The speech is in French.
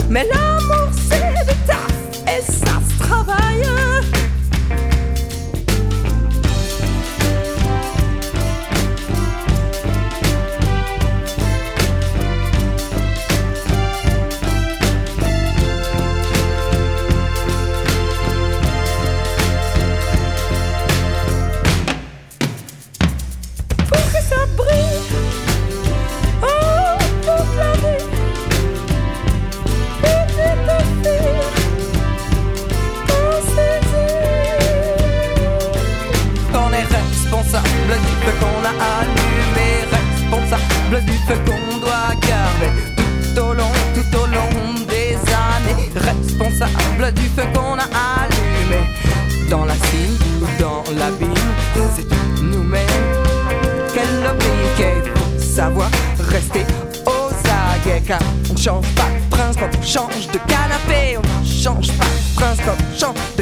Mais l'amour c'est du taf et ça se travaille. Du feu qu'on doit garder tout au long des années. Responsable du feu qu'on a allumé. Dans la cime ou dans l'abîme, c'est nous-mêmes qu'elle oblique. Faut savoir rester aux aguets, car on change pas de prince quand on change de canapé. On change pas de prince quand on change